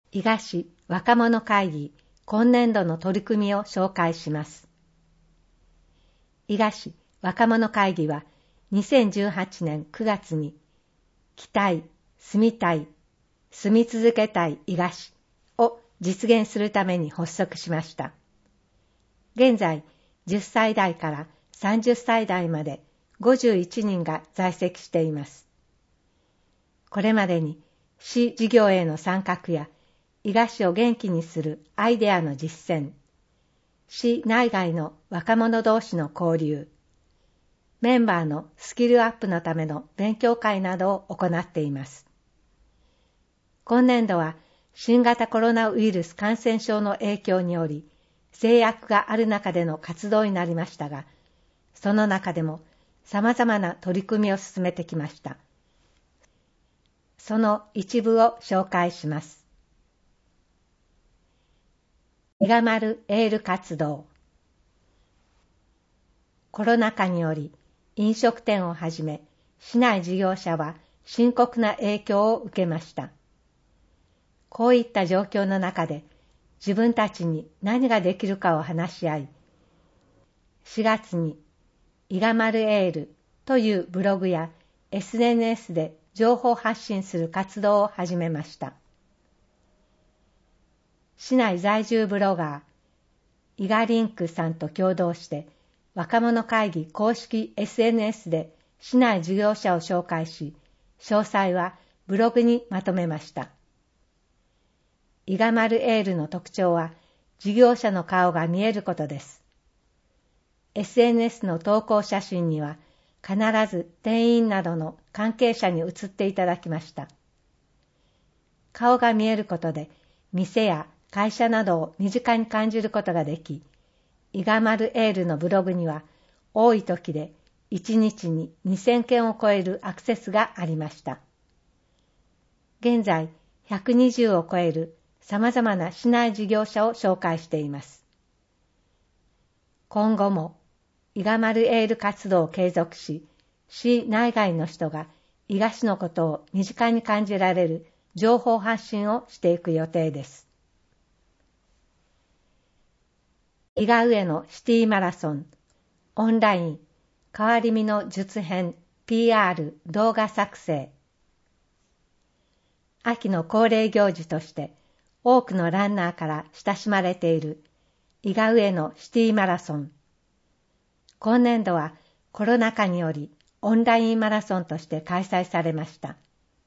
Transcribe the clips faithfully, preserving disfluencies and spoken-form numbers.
伊賀市若者会議今年度の取り組みを紹介します。伊賀市若者会議はにせんじゅうはちねんくがつに来たい、住みたい、住み続けたい伊賀市を実現するために発足しました。現在じゅっさい代からさんじゅっさい代までごじゅういちにんが在籍しています。これまでに市事業への参画や伊賀市を元気にするアイデアの実践、市内外の若者同士の交流、メンバーのスキルアップのための勉強会などを行っています。今年度は新型コロナウイルス感染症の影響により制約がある中での活動になりましたが、その中でも様々な取り組みを進めてきました。その一部を紹介します。伊賀丸エール活動。コロナ禍により飲食店をはじめ市内事業者は深刻な影響を受けました。こういった状況の中で自分たちに何ができるかを話し合い、しがつに伊賀丸エールというブログや エスエヌエス で情報発信する活動を始めました。市内在住ブロガー、伊賀リンクさんと共同して若者会議公式 エスエヌエス で市内事業者を紹介し、詳細はブログにまとめました。伊賀丸エールの特徴は事業者の顔が見えることです。エスエヌエス の投稿写真には必ず店員などの関係者に写っていただきました。顔が見えることで店や会社などを身近に感じることができ、伊賀丸エールのブログには多い時でいちにちににせんけんを超えるアクセスがありました。現在ひゃくにじゅうを超える様々な市内事業者を紹介しています。今後も伊賀丸エール活動を継続し、市内外の人が伊賀市のことを身近に感じられる情報発信をしていく予定です。伊賀上野シティマラソンオンライン変わり身の術編 ピーアール 動画作成。秋の恒例行事として多くのランナーから親しまれている伊賀上野シティマラソン。今年度はコロナ禍によりオンラインマラソンとして開催されました。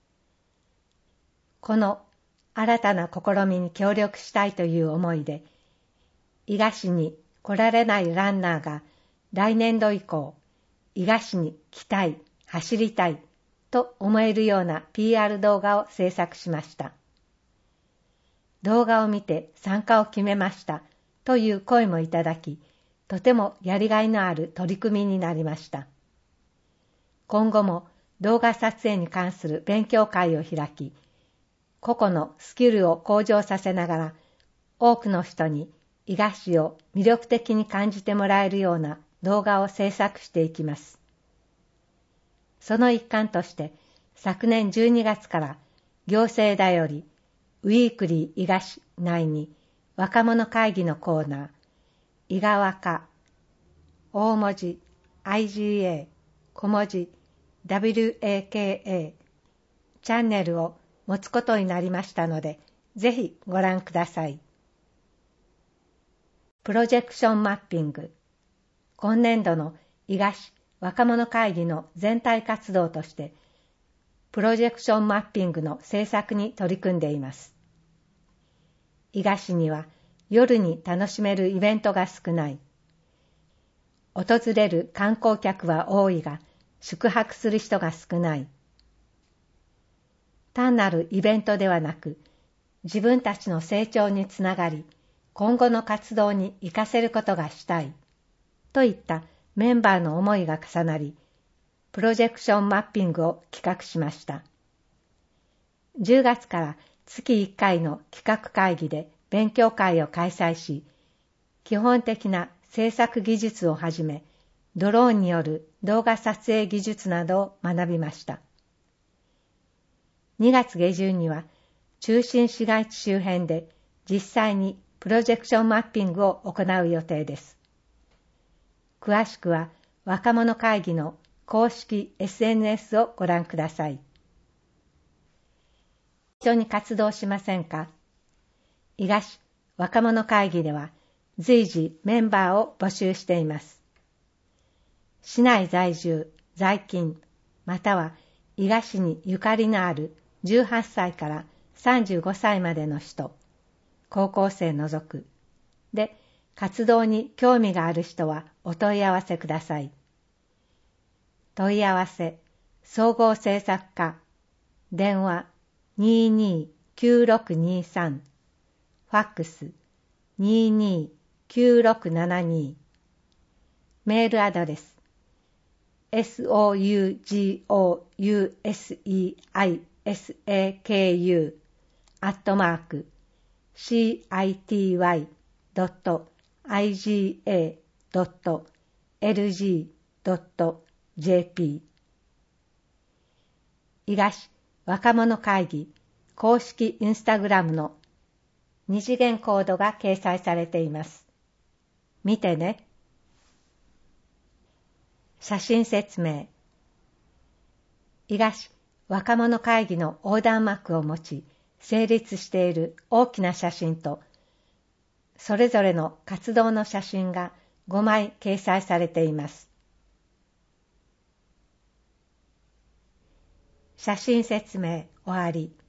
この新たな試みに協力したいという思いで、伊賀市に来られないランナーが来年度以降、伊賀市に来たい、走りたいと思えるような ピーアール 動画を制作しました。動画を見て参加を決めましたという声もいただき、とてもやりがいのある取り組みになりました。今後も動画撮影に関する勉強会を開き、個々のスキルを向上させながら、多くの人に伊賀市を魅力的に感じてもらえるような動画を制作していきます。その一環として、昨年じゅうにがつから行政だよりウィークリー伊賀市内に若者会議のコーナー、伊賀若、大文字 アイジーエー、小文字 ダブリューエーケーエー チャンネルを持つことになりましたので、ぜひご覧ください。プロジェクションマッピング。今年度の伊賀市若者会議の全体活動として、プロジェクションマッピングの制作に取り組んでいます。伊賀市には夜に楽しめるイベントが少ない。訪れる観光客は多いが、宿泊する人が少ない。単なるイベントではなく、自分たちの成長につながり、今後の活動に活かせることがしたい。といったメンバーの思いが重なり、プロジェクションマッピングを企画しました。じゅうがつから月いっかいの企画会議で勉強会を開催し、基本的な制作技術をはじめ、ドローンによる動画撮影技術などを学びました。にがつ下旬には中心市街地周辺で実際にプロジェクションマッピングを行う予定です。詳しくは若者会議の公式 エスエヌエス をご覧ください。一緒に活動しませんか？伊賀市若者会議では随時メンバーを募集しています。市内在住、在勤、または伊賀市にゆかりのあるじゅうはっさいからさんじゅうごさいまでの人、高校生除く、で活動に興味がある人はお問い合わせください。問い合わせ、総合政策課、電話 にーにーきゅうろくにーさん、ファックス にーにーきゅうろくななにー、メールアドレス ソゴーユーエスイーアイエスエーケーユー アットマーク シーアイティーワイ ドット アイジーエー ドット エルジー ドット ジェーピー 伊賀市若者会議公式インスタグラムの二次元コードが掲載されています。見てね。写真説明。伊賀市若者会議の横断幕を持ち成立している大きな写真と、それぞれの活動の写真がごまい掲載されています。写真説明終わり。